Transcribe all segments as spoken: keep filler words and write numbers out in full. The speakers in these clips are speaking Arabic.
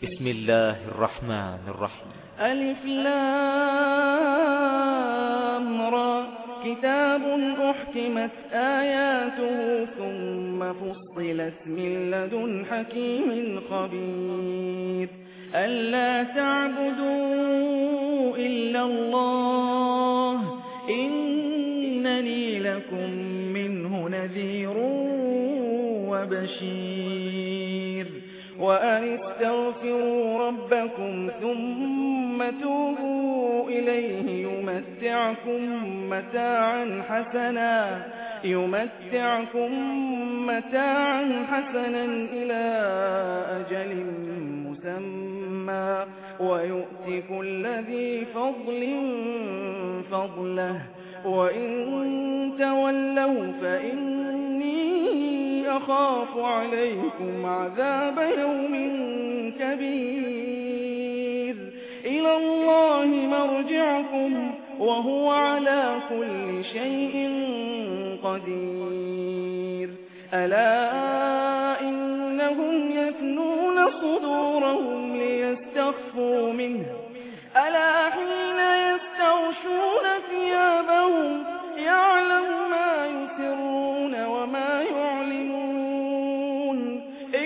بسم الله الرحمن الرحيم. ألف لام را كتاب أحكمت آياته ثم فصلت من لدن حكيم خبير ألا تعبدوا إلا الله إنني لكم منه نذير وبشير وأن استغفروا ربكم ثم توبوا إليه يمتعكم متاعا حسنا يمتعكم متاعا حسنا إلى أجل مسمى ويؤتي كل ذي فضل فضله وإن تولوا فإني أخاف عليكم عذاب يوم كبير إلى الله مرجعكم وهو على كل شيء قدير ألا إنهم يثنون صدورهم ليستخفوا منه ألا حين يستغشون ثيابهم يعلم ما يسرون وما يعلنون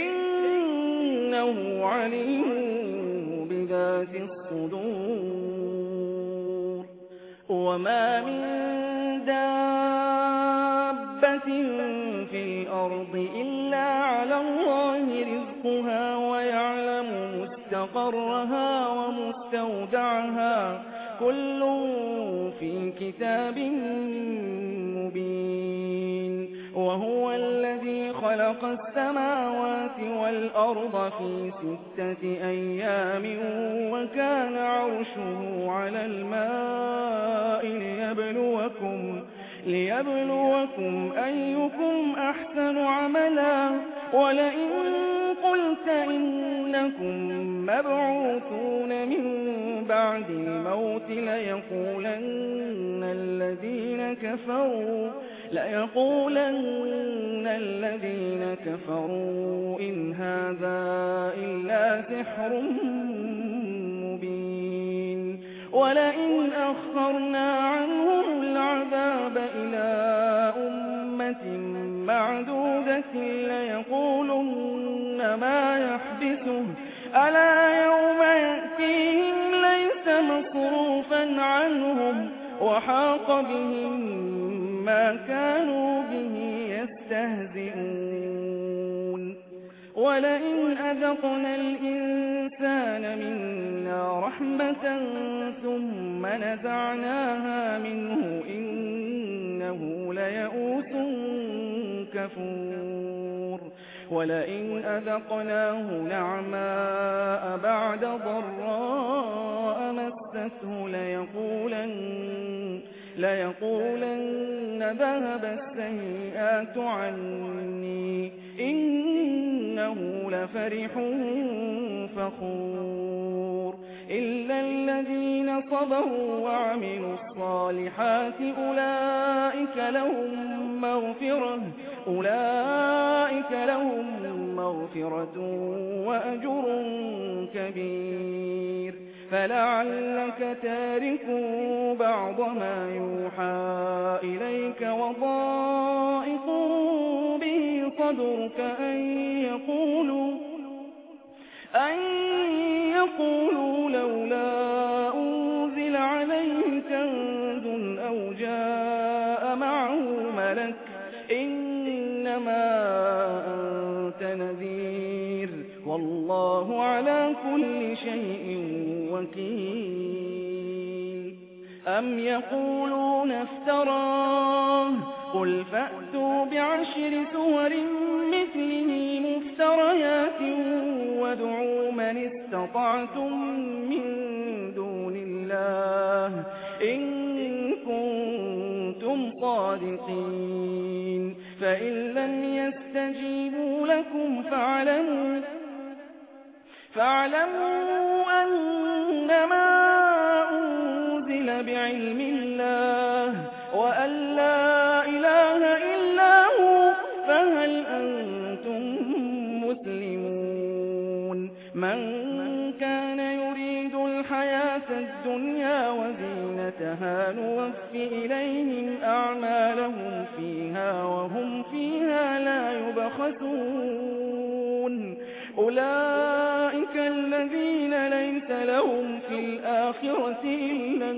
إنه عليم بذات الصدور وما من دابة في الأرض إلا على الله رزقها ويعلم مستقرها ومستودعها كل في كتاب مبين وهو الذي خلق السماوات والأرض في ستة أيام وكان عرشه على الماء ليبلوكم ليبلوكم أيكم أحسن عملا ولئن قلت إنكم مبعوثون من بعد الموت ليقولن الذين كفروا ليقولن الذين كفروا إن هذا إلا سحر مبين ولئن أخرنا عنهم العذاب إلى أمة معدودة ليقولن ما يحبسه ألا يوم يأتيهم ليس مصروفا عنهم وحاق بهم ما كانوا به يستهزئون ولئن أذقنا الإنسان منا رحمة ثم نزعناها منه إنه ليئوس كفور ولئن أذقناه نعماء بعد ضراء مسته ليقولن ليقولن ذهب السيئات عني إنه لفرح فخور إلا الذين صبروا وعملوا الصالحات أولئك لهم مغفرة أولئك لهم مغفرة وأجر كبير فلعلك تارك بعض ما يوحى إليك وضائق به صدرك أن يقولوا أن يقولوا لولا أنزل عليه كنز أو جاء معه ملك إنما أنت نذير والله على كل شيء وكيل أم يقولون افتراه قل فأتوا بعشر سور مثله مفتريات وادعوا من استطعتم من دون الله إن كنتم صادقين فإن لم يستجيبوا لكم فاعلموا فاعلموا أنما أنزل بعلم الله وأن لا إله إلا هو فهل أنتم مسلمون من كان يريد الحياة الدنيا وزينتها نوف إليهم أعمالهم فيها وهم فيها لا يبخسون أولئك الذين ليس لهم في الآخرة إلا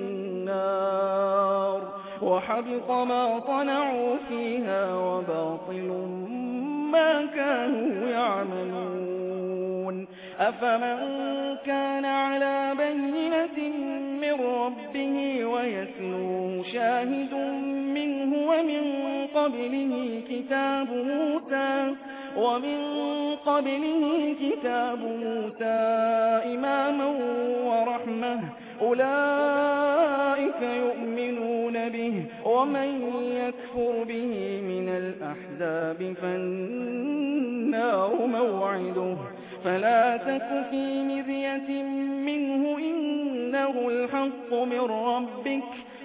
النار وحبط ما صنعوا فيها وباطل ما كانوا يعملون أفمن كان على بينة من ربه ويتلوه شاهد منه ومن قبله كتاب موسى ومن قبله كتاب موسى إماما ورحمة أولئك يؤمنون به ومن يكفر به من الأحزاب فالنار موعده فلا تك في مرية منه إنه الحق من ربك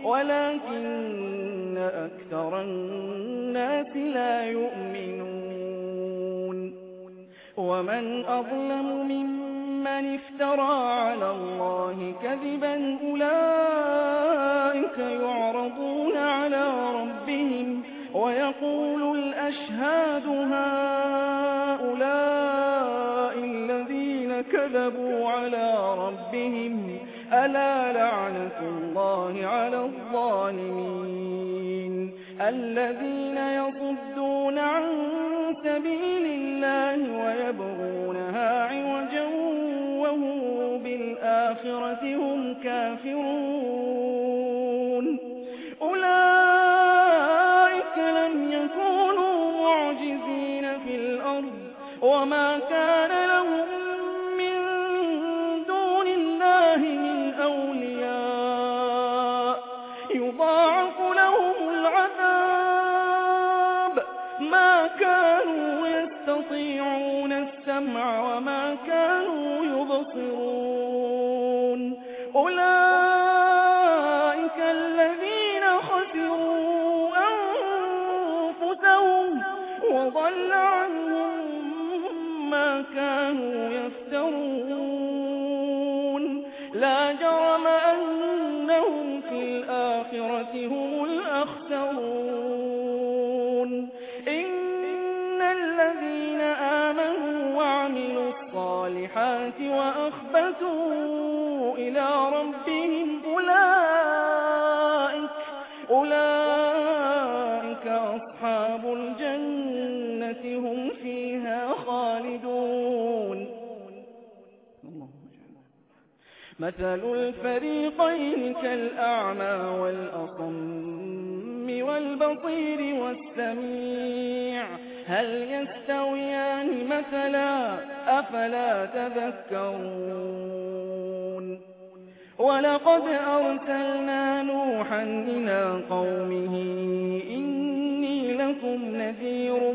ولكن أكثر الناس لا يؤمنون ومن أظلم ممن افترى على الله كذبا أولئك يعرضون على ربهم ويقول الأشهاد هؤلاء الذين كذبوا على ربهم ألا لعنة الله على الظالمين الذين يصدون عن سبيل الله ويبغونها عوجا وهم بالآخرة هم كافرون أولئك لم يكونوا معجزين في الأرض وما كان لهم من دون الله من أولياء يضاعف لهم العذاب ما كانوا يستطيعون السمع وما كانوا يبصرون أولئك الذين خسروا أنفسهم وضل عنهم ما كانوا يفترون لا جرم أنهم في الآخرة هم الأخسرون إن الذين آمنوا وعملوا الصالحات وأخبتوا إلى ربهم أولئك أولئك أصحاب الجنة هم فيها خالدون مثل الفريقين كالأعمى والأصم والبصير والسميع هل يستويان مثلا أفلا تذكرون ولقد أرسلنا نوحا إلى قومه إني لكم نذير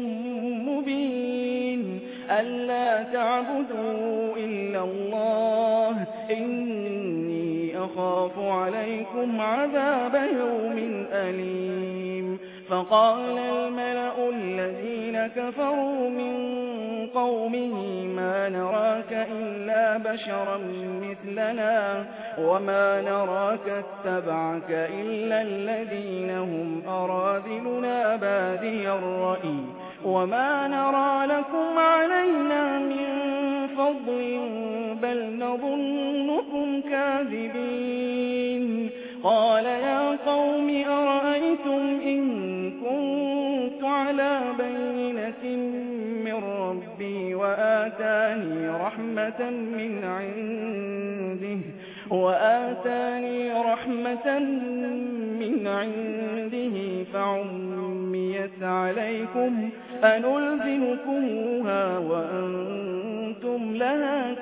مبين ألا تعبدوا إلا الله إني أخاف عليكم عذاب يوم أليم فقال الملأ الذين كفروا من قومه ما نراك إلا بشرا مثلنا وما نراك اتبعك إلا الذين هم أراذلنا بادي الرأي وما نرى لكم علينا من فضل بل نظنكم كاذبين قال يا قوم أرأيتم إن كنت على بينة من ربي وآتاني رحمة من عنده وآتاني رحمة من عنده فعميت عليكم أنلزمكموها وأنتم لها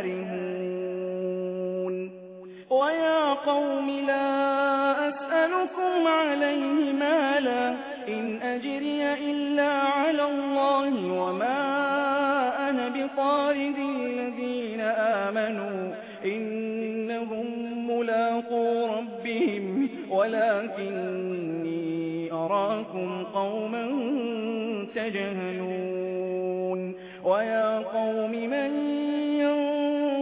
كارهون ويا قوم لا أسألكم عليه مالا إن أجري إلا على الله وما أنا بطارد الذين آمنوا إنهم ملاقو ربهم ولكني أراكم قوما تجهلون ويا قوم من ينظر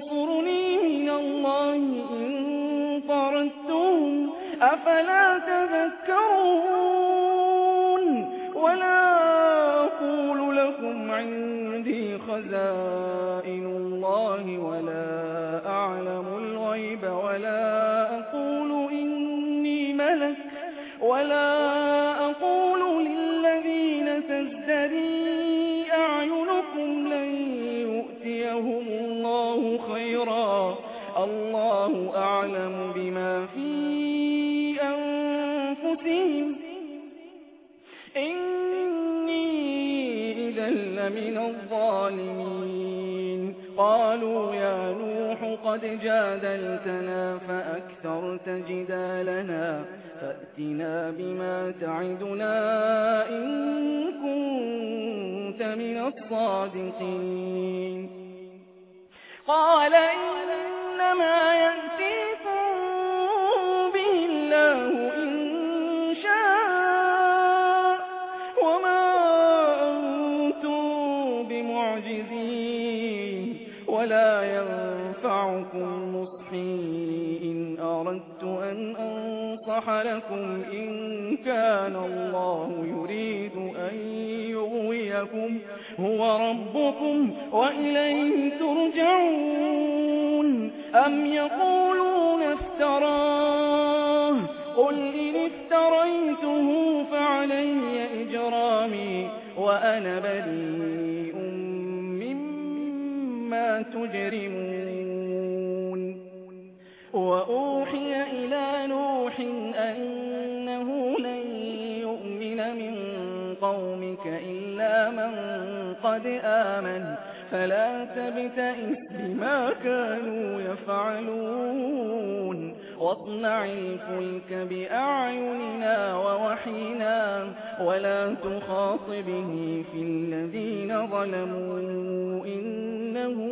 أفلا تذكرون ولا أقول لكم عندي خزائن الله ولا أعلم الغيب ولا أقول إني ملك ولا أقول للذين تزدري أعينكم لن يؤتيهم الله خيرا الله أعلم بما في أنفسهم إني إذا لمن الظالمين قالوا يا نوح قد جادلتنا فأكثرت جدالنا فأتنا بما تعدنا إن كنت من الصادقين قال إنما يأتيكم به الله إن شاء وما أنتم بمعجزين ولا ينفعكم نصحي إن أردت أن أنصح لكم إن كان الله يريد أن يغويكم هو ربكم وإليه ترجعون أم يقولون افتراه قل إن افتريته فعلي إجرامي وأنا بريء مما تجرمون وأوحي إلى نوح أنه لن يؤمن من قومك إلا من قد آمن فلا تبتئس بما كانوا يفعلون واصنع الفلك بأعيننا ووحينا ولا تخاطبني في الذين ظلموا إنهم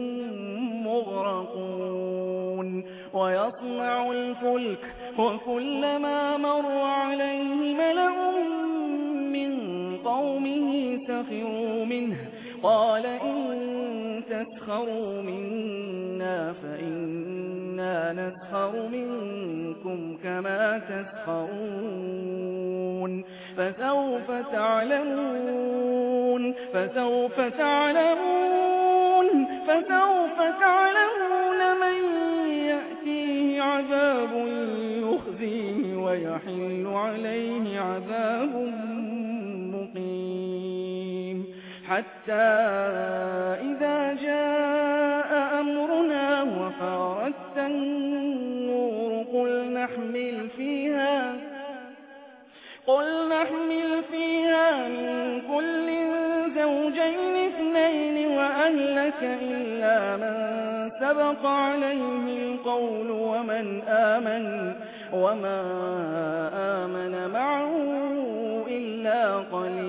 مغرقون ويصنع الفلك وكلما مر عليه ملأ من قومه سخروا منه قال إن تسخروا منا فإنا نسخر منكم كما تسخرون فسوف تعلمون فسوف تعلمون فسوف تعلمون من يأتيه عذاب يخزيه ويحل عليه عذاب مقيم حتى إذا جاء أمرنا وفارت النور قل نحمل فيها قل نحمل فيها من كل زوجين اثنين وأهلك إلا من سبق عليه القول ومن آمن وما آمن معه إلا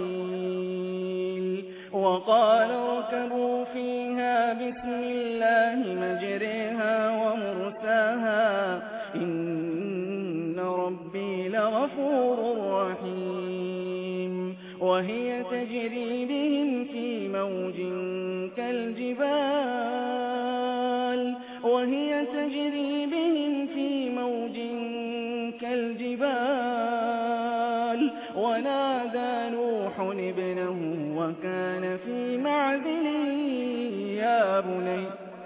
قليل وقال اركبوا فيها بسم الله مجريها ومرساها إن ربي لغفور رحيم وهي تجري بهم في موج كالجبال وهي تجري بهم في موج كالجبال ونادى نوح ابنه وكان في معزل يا بني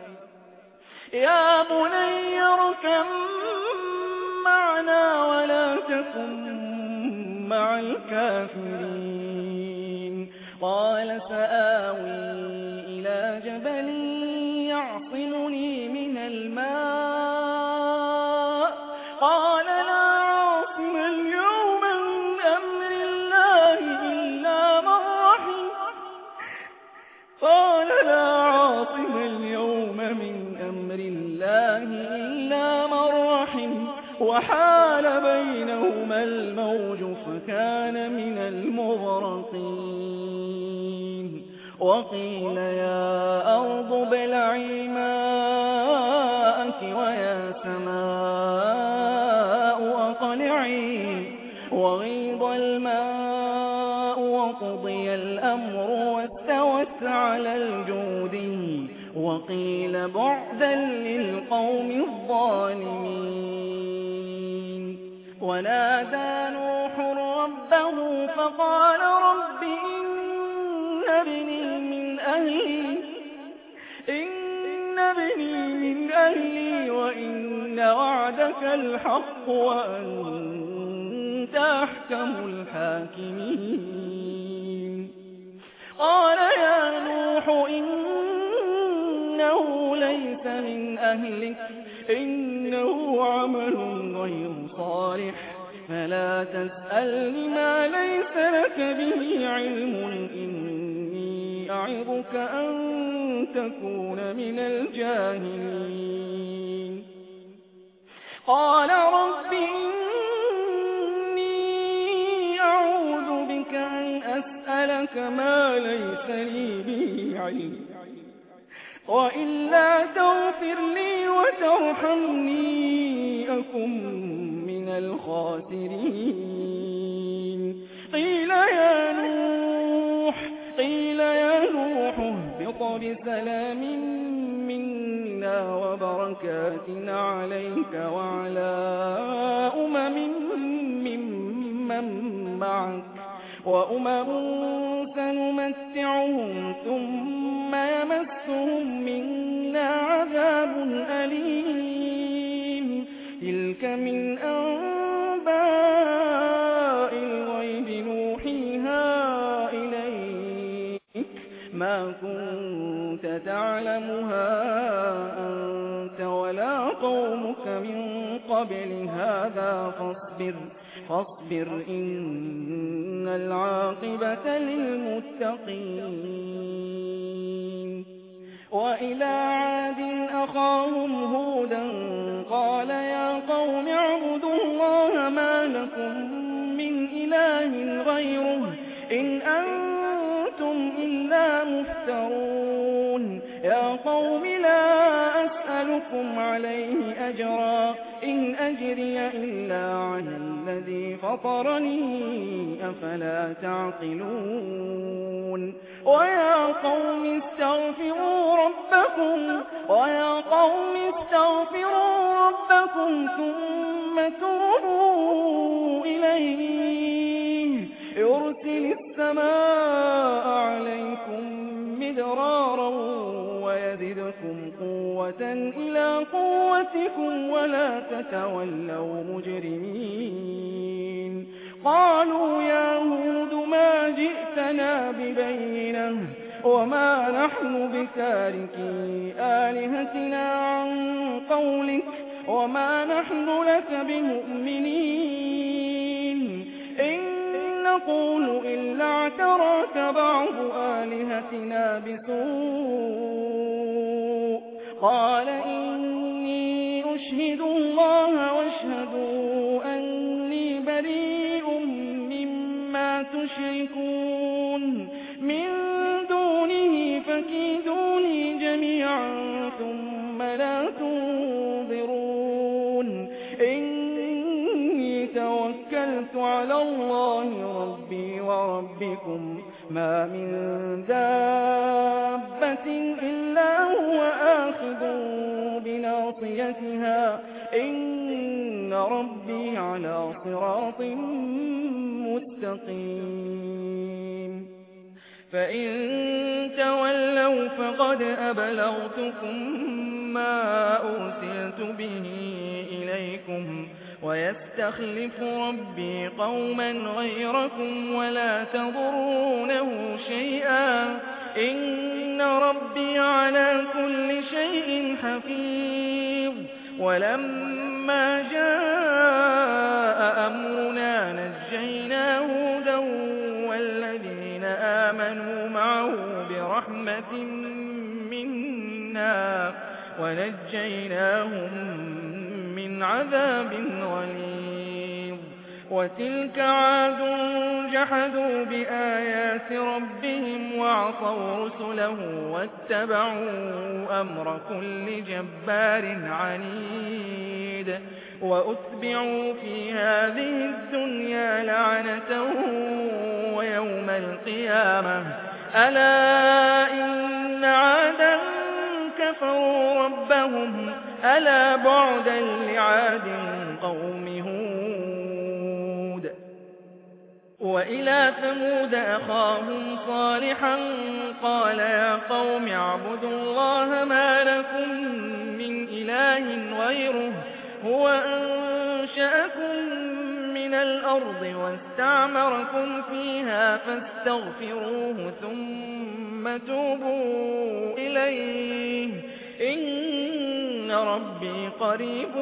يا بني اركب معنا ولا تكن مع الكافرين قال سآوي إلى جبل يعصمني من الماء قال لا عاصم اليوم من أمر الله إلا من رحم قال لا عاصم اليوم من أمر الله إلا من رحم وحال بينهما الموج فكان من المغرقين وقيل يا أرض ابلعي ماءك ويا سماء أقلعي وغيض الماء وقضي الأمر واستوت على الجودي وقيل بعدا للقوم الظالمين ونادى نوح ربه فقال رب إن ابني من أهلي إن ابني من أهلي وإن وعدك الحق وأنت أحكم الحاكمين قال يا نوح إنه ليس من أهلك إنه عمل غير صالح فلا تسألني ما ليس لك به علم إني أعظك أن تكون من الجاهلين قال رب إني أعوذ بك أن أسألك ما ليس لي به علم وإلا تغفر لي وترحمني أكن من الخاسرين قيل يا نوح قيل يا نوح اهبط بسلام منا وبركات عليك وعلى أمم ممن معك وأمم سنمتعهم ثم يمسهم منا عذاب أليم تلك من أنباء الغيب نوحيها إليك ما كنت تعلمها أنت ولا قومك من قبل هذا فاصبر فاصبر إن العاقبة للمتقين وإلى عاد أخاهم هودا قال يا قوم اعبدوا الله ما لكم من إله غيره إن أنتم إلا مفترون يا قوم لا أسألكم عليه أجرا إن أجري إلا على الذي فطرني أفلا تعقلون ويا قوم استغفروا ربكم ويا قوم استغفروا ربكم ثم توبوا إليه يرسل السماء عليكم مدرارا ويزدكم قوة إلى قوتكم ولا تتولوا مجرمين قالوا يا هود ما جئتنا ببينة وما نحن بتاركي آلهتنا عن قولك وما نحن لك بمؤمنين إن نقول إلا اعتراك بعض آلهتنا بسوء قال إني أشهد الله واشهدوا أني بريء مما تشركون من دونه فكيدوني جميعا ثم لا تنظرون إني توكلت على الله ربي وربكم ما من دابة إلا هو آخذ بناصيتها إن ربي على صراط مستقيم فإن تولوا فقد أبلغتكم ما أرسلت به إليكم ويستخلف ربي قوما غيركم ولا تضرونه شيئا إن ربي على كل شيء حفيظ ولما جاء أمرنا نجينا هودا والذين آمنوا معه برحمة منا ونجيناهم من عذاب غليظ وتلك عاد جحدوا بآيات ربهم وعصوا رسله واتبعوا أمر كل جبار عنيد وأتبعوا في هذه الدنيا لعنة ويوم القيامة ألا إن عادا كفروا ربهم ألا بعدا لعاد قوم هود وإلى ثمود أخاهم صالحا قال يا قوم اعبدوا الله ما لكم من إله غيره هو أنشأكم من الأرض واستعمركم فيها فاستغفروه ثم توبوا إليه إن ربي قريب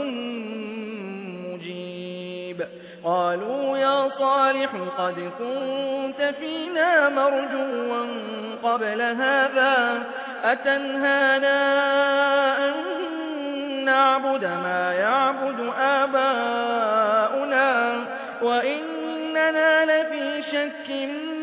مجيب. قالوا يا صالح قد كنت فينا مرجوا قبل هذا أتنهانا أن نعبد ما يعبد آباؤنا وإننا لفي شك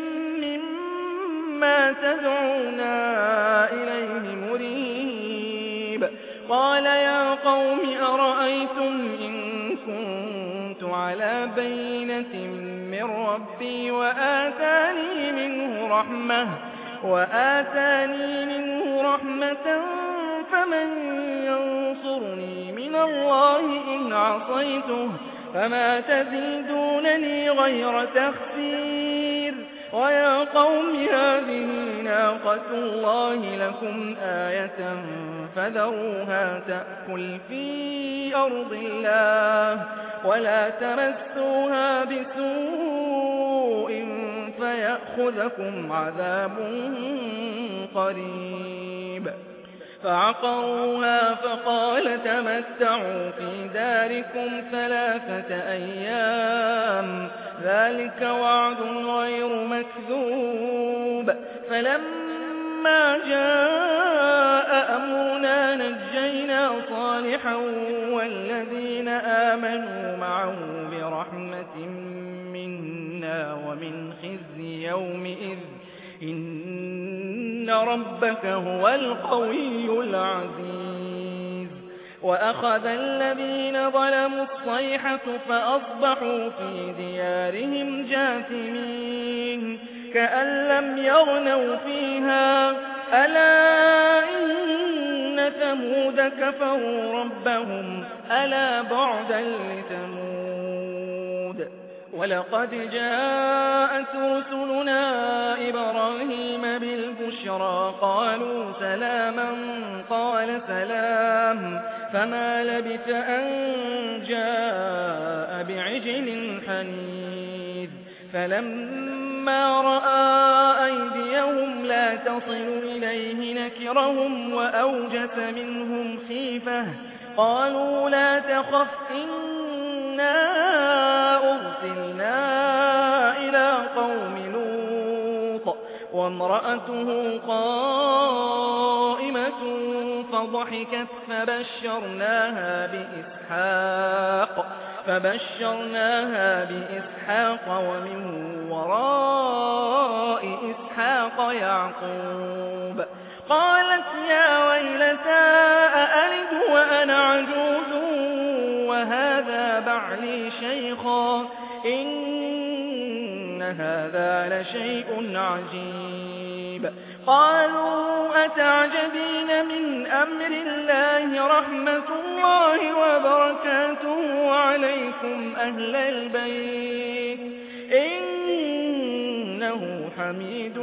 مما تدعونا إليه مريب. قال يا قوم أرأيتم إن كنت على بينة من ربي وآتاني منه رحمة وآتاني منه رحمة فمن ينصرني من الله إن عصيته فما تزيدونني غير تخسير. ويا قوم هذه ناقة الله لكم آية فذروها تأكل في أرض الله ولا تمسوها بسوء فيأخذكم عذاب قريب. فعقروها فقال تمتعوا في داركم ثلاثة أيام ذلك وعد غير مكذوب. فلما جاء أمرنا نجينا صالحا والذين آمنوا معه برحمة منا ومن خزي يومئذ إن ربك هو القوي العزيز. وأخذ الذين ظلموا الصيحة فأصبحوا في ديارهم جاثمين كأن لم يغنوا فيها ألا إن ثمود كفروا ربهم ألا بعدا لثمود. ولقد جاءت رسلنا إبراهيم بالبشرى قالوا سلاما قال سلام فما لبث أن جاء بعجل حنيذ. فلما رأى أيديهم لا تصل إليه نكرهم وأوجس منهم خيفة قالوا لا تخف إنا أرسلنا إلى قوم لوط وامرأته قائمة فضحكت فبشرناها بإسحاق فبشرناها بإسحاق ومن وراء إسحاق يعقوب. قالت يا ويلتى أألد وأنا عجوز وهذا بعلي شيخا إن هذا لشيء عجيب. قالوا أتعجبين من أمر الله رحمة الله وبركاته عليكم أهل البيت إنه حميد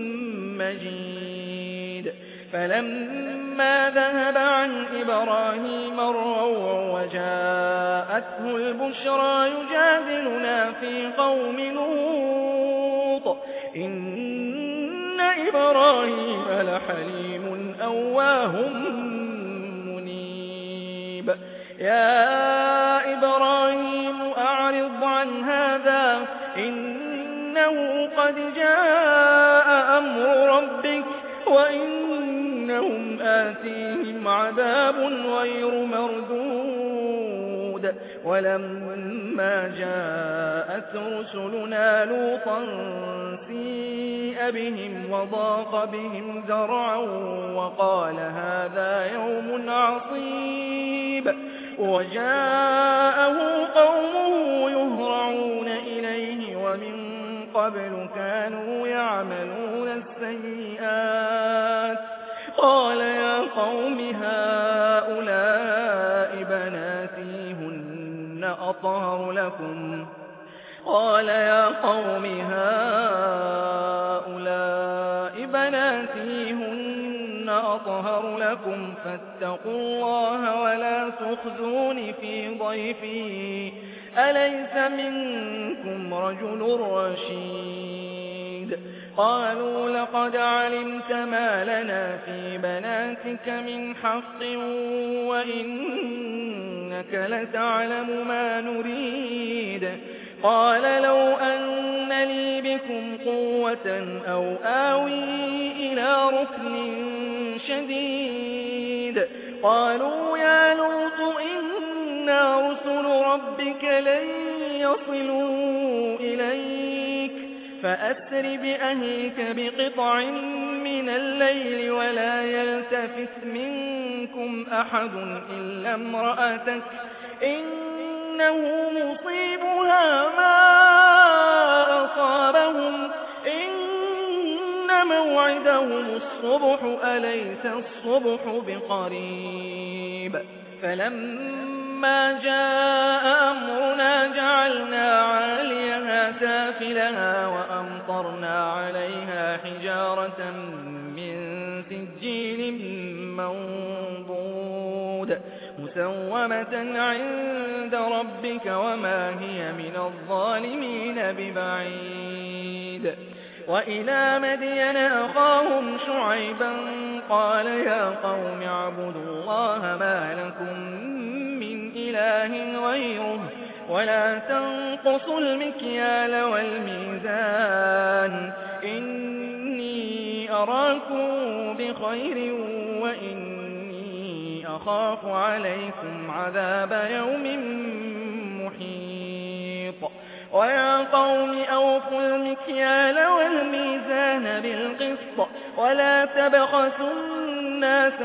مجيد. فلما ذهب عن إبراهيم الروع وجاءته البشرى يجادلنا في قوم لوط إن إبراهيم لحليم أواه منيب. يا إبراهيم أعرض عن هذا إنه قد جاء أمر ربك وإنهم آتيهم عذاب غير مردود. ولما جاءت رسلنا لوطا سيء بهم وضاق بهم ذرعا وقال هذا يوم عصيب. وجاءه قومه يهرعون إليه ومن قبل كانوا يعملون السيئات. قال يا قوم هؤلاء بناتي هن أطهر لكم قال يا قوم هؤلاء بناتي هن أطهر لكم فاتقوا الله ولا تخزون في ضيفي أليس منكم رجل رشيد قالوا لقد علمت ما لنا في بناتك من حق وإنك لتعلم ما نريد قال لو أن لي بكم قوة أو آوي إلى ركن شديد قالوا يا لوط إنا رسل ربك لن يصلوا إليك فأسر بأهلك بقطع من الليل ولا يلتفت منكم أحد إلا امرأتك إنه مصيبها ما أصابهم إن موعدهم الصبح أليس الصبح بقريب فلما جاء أمرنا جعلنا عاليها سافلها وأمطرنا عليها حجارة من سجيل منضود مسومة عند ربك وما هي من الظالمين ببعيد وإلى مدين أخاهم شعيبا قال يا قوم اعبدوا الله ما لكم من إله غيره ولا تنقصوا المكيال والميزان إني أراكم بخير وإني أخاف عليكم عذاب يوم محيط ويا قوم أوفوا المكيال والميزان بالقسط ولا تبخسوا الناس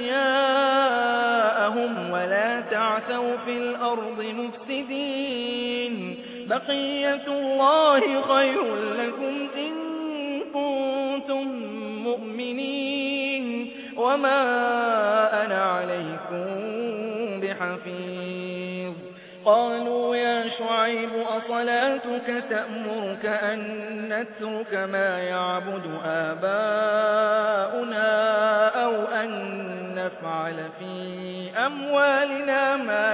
أشياءهم ولا تعثوا في الأرض مفسدين بقية الله خير لكم إن كنتم مؤمنين وما أنا عليكم بحفيظ قالوا يا شعيب أصلاتك تأمرك أن نترك ما يعبد آباؤنا أو أن نفعل في أموالنا ما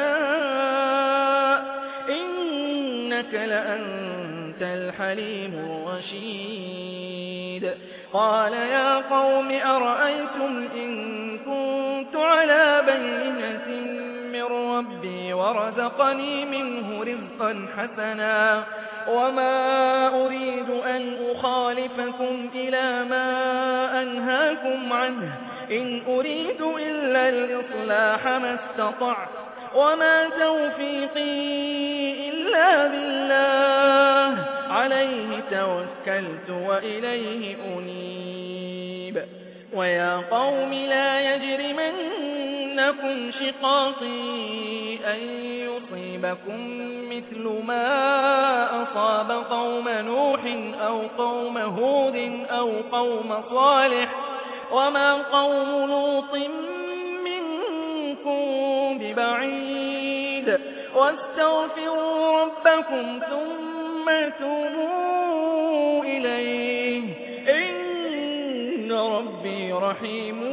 نشاء إنك لأنت الحليم الرشيد قال يا قوم أرأيتم إن كنت على بينة من ربي ورزقني منه رزقا حسنا وما أريد أن أخالفكم إلى ما أنهاكم عنه إن أريد إلا الإصلاح ما استطعت وما توفيقي إلا بالله عليه توكلت وإليه أنيب ويا قوم لا يجرمنكم شقاقي أن يصيبكم مثل ما أصاب قوم نوح أو قوم هود أو قوم صالح وما قوم لوط منكم ببعيد واستغفروا ربكم ثم توبوا إليه إن ربي رحيم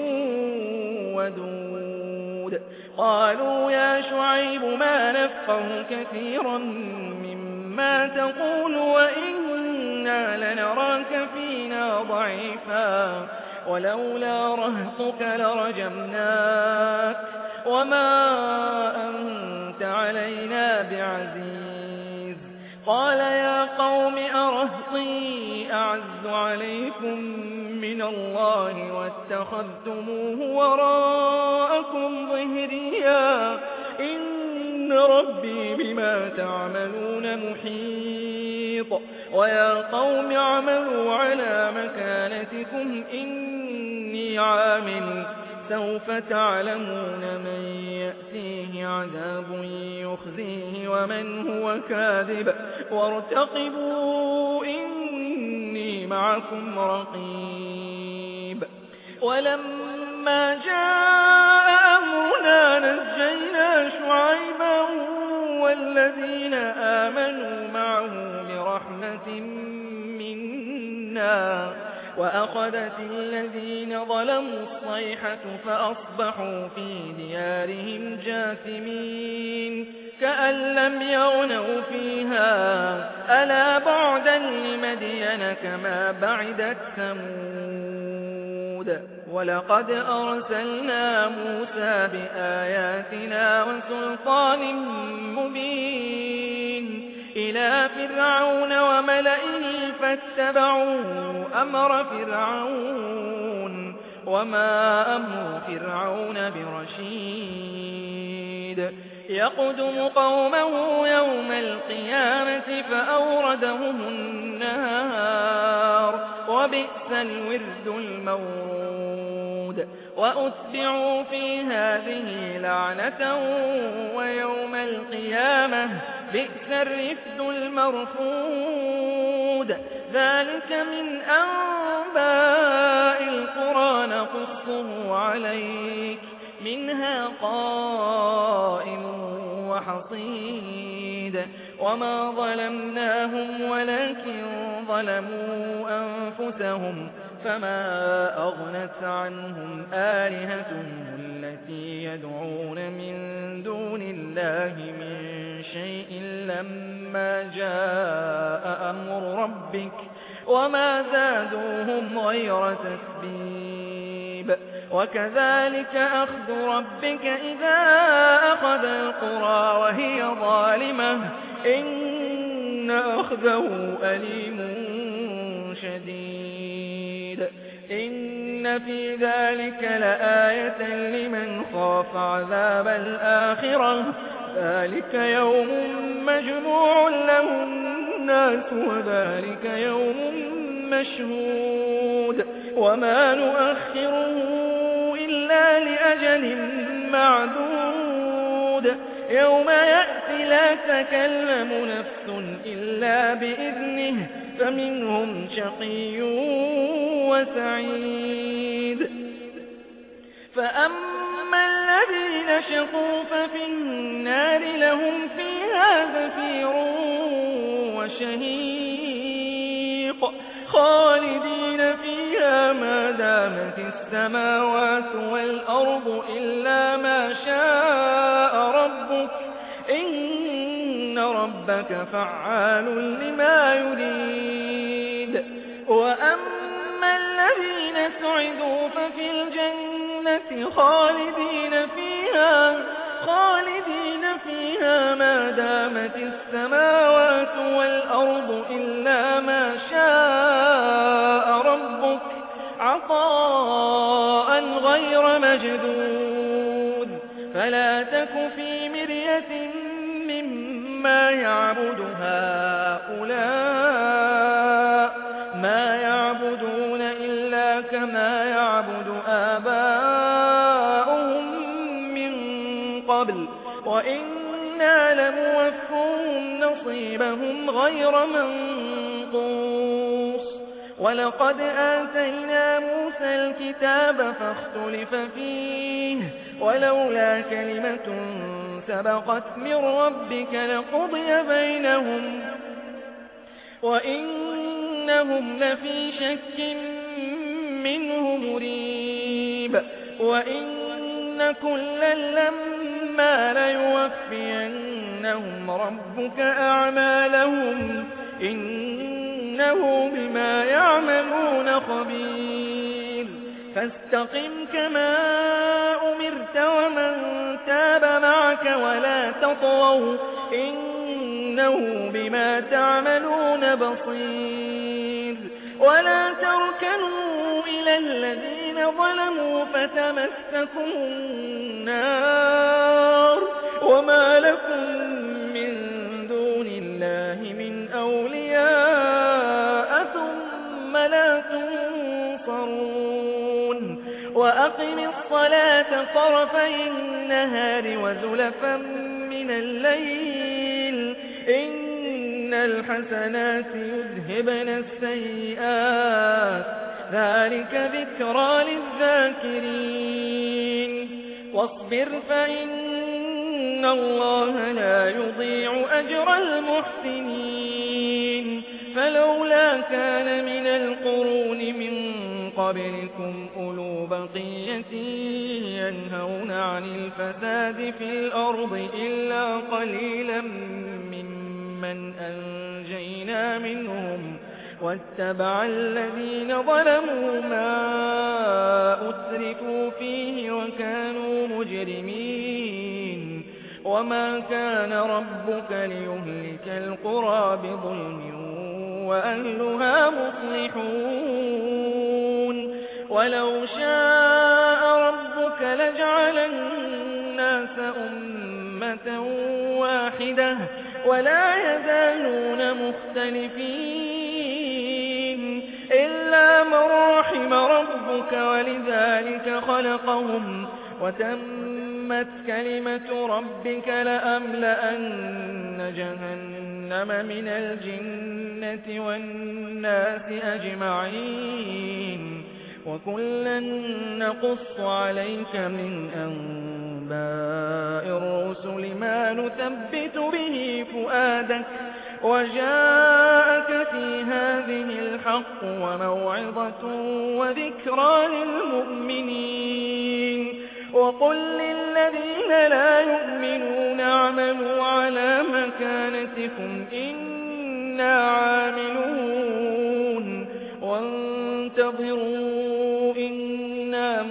ودود قالوا يا شعيب ما نفقه كثيرا مما تقول وإنا لنراك فينا ضعيفا ولولا رهطك لرجمناك وما أنت علينا بعزيز قال يا قوم أرهطي أعز عليكم من الله واتخذتموه وراءكم ظهريا إن ربي بما تعملون محيط ويا قوم اعملوا على مكانتكم إني عامل سوف تعلمون من يأتيه عذاب يخزيه ومن هو كاذب وارتقبوا إني معكم رقيب ولما جاء أمرنا نجينا شعيبا والذين آمنوا معه برحمة منا وأخذت الذين ظلموا الصيحة فأصبحوا في ديارهم جاثمين كأن لم يغنوا فيها ألا بعدا لمدين كما بعدت ثمود ولقد أرسلنا موسى بآياتنا وسلطان مبين إلى فرعون وملئه فاتبعوا أمر فرعون وما أمر فرعون برشيد يقدم قومه يوم القيامة فأوردهم النار وبئس الورد المورود وأتبعوا في هذه لعنة ويوم القيامة بئس الرفد المرفود ذلك من أنباء القرى نقصه عليك منها قائم وحصيد وما ظلمناهم ولكن ظلموا أنفسهم فما أغنت عنهم آلهتهم التي يدعون من دون الله من شيء لما جاء أمر ربك وما زادوهم غير تتبيب وكذلك أخذ ربك إذا أخذ القرى وهي ظالمة إن أخذه أليم شديد إن في ذلك لآية لمن خاف عذاب الآخرة ذلك يوم مجموع له الناس وذلك يوم مشهود وما نؤخره إلا لأجل معدود يوم يأتي لا تكلم نفس إلا بإذنه فمنهم شقي وسعيد فأما الذين شقوا ففي النار لهم فيها زفير وشهيق خالدين فيها ما دامت السماوات والأرض إلا ما شاء ربك إن ربك فعال لما يريد وأما الذين سعدوا ففي الجنة خالدين فيها خالدين فيها ما دامت السماوات والأرض إلا ما شاء ربك عطاء غير مجدود فلا تك في مرية مما يعبد هؤلاء ما يعبدون إلا كما يعبد آباؤهم من قبل وإنا لموفوهم نصيبهم غير منقوص ولقد آتينا موسى الكتاب فاختلف فيه ولولا كلمة سبقت من ربك لقضي بينهم وإنهم لفي شك منه مريب وإن كلا لما ليوفينهم ربك أعمالهم إنه بما يعملون خبير فاستقم كما أمرت ومن تاب معك ولا تطغوا إنه بما تعملون بصير ولا تركنوا إلى الذين ظلموا فتمسكم النار وما لكم من دون الله من أولياء ثم لا تنصرون وأقم الصلاة طرفي النهار وزلفا من الليل إن الحسنات يذهبن السيئات ذلك ذكرى للذاكرين واصبر فإن إِنَّ اللَّهَ لَا يُضِيعُ أَجْرَ الْمُحْسِنِينَ فَلَوْلَا كَانَ مِنَ الْقُرُونِ مِن قَبْلِكُمْ أُولُو بَقِيَّةٍ يَنْهَوْنَ عَنِ الْفَسَادِ فِي الْأَرْضِ إِلَّا قَلِيلًا مِّمَّنْ أَنجَيْنَا مِنْهُمْ وَاتَّبَعَ الَّذِينَ ظَلَمُوا مَا أُتْرِفُوا فِيهِ وَكَانُوا مُجْرِمِينَ وَمَا كَانَ رَبُّكَ لِيُهْلِكَ الْقُرَىٰ بِظُلْمٍ وَأَهْلُهَا مُصْلِحُونَ وَلَوْ شَاءَ رَبُّكَ لَجَعَلَ النَّاسَ أُمَّةً وَاحِدَةً وَلَا يَزَالُونَ مُخْتَلِفِينَ إِلَّا مَن رَّحِمَ رَبُّكَ وَلِذَٰلِكَ خَلَقَهُمْ وَتَمَّتْ كَلِمَةُ رَبِّكَ لَأَمْلَأَنَّ جَهَنَّمَ مِنَ الْجِنَّةِ وَالنَّاسِ أَجْمَعِينَ وَكُلًّا نَّقُصُّ عَلَيْكَ مِنْ أَنبَاءِ الرُّسُلِ مَا نُثَبِّتُ بِهِ فُؤَادَكَ وَجَاءَكَ فِي هَٰذِهِ الْحَقُّ وَمَوْعِظَةٌ وَذِكْرَىٰ لِلْمُؤْمِنِينَ وَقُل لِّلَّذِينَ لَا يُؤْمِنُونَ اعْمَلُوا عَلَىٰ مَكَانَتِكُمْ إِنَّا عَامِلُونَ وَانتَظِرُوا إِنَّا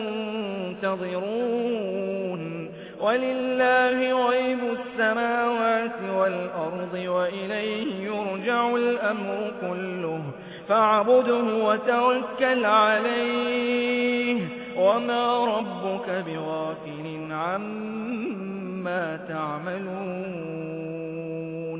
مُنتَظِرُونَ وَلِلَّهِ غَيْبُ السَّمَاوَاتِ وَالْأَرْضِ وَإِلَيْهِ يُرْجَعُ الْأَمْرُ كُلُّهُ فَاعْبُدْهُ وَتَوَكَّلْ عَلَيْهِ وَمَا رَبُّكَ بِغَافِلٍ عَمَّا تَعْمَلُونَ